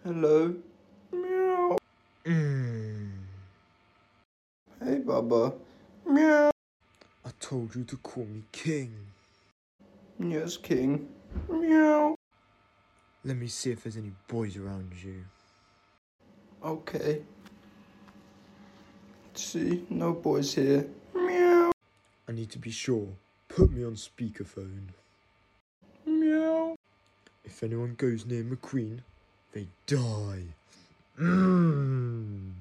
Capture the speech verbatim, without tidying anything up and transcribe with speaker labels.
Speaker 1: Hello? Meow.
Speaker 2: Mm.
Speaker 1: Hey, Bubba. Meow.
Speaker 2: I told you to call me King.
Speaker 1: Yes, King. Meow.
Speaker 2: Let me see if there's any boys around you.
Speaker 1: Okay. See, no boys here. Meow.
Speaker 2: I need to be sure. Put me on speakerphone.
Speaker 1: Meow.
Speaker 2: If anyone goes near McQueen, they die. Mm.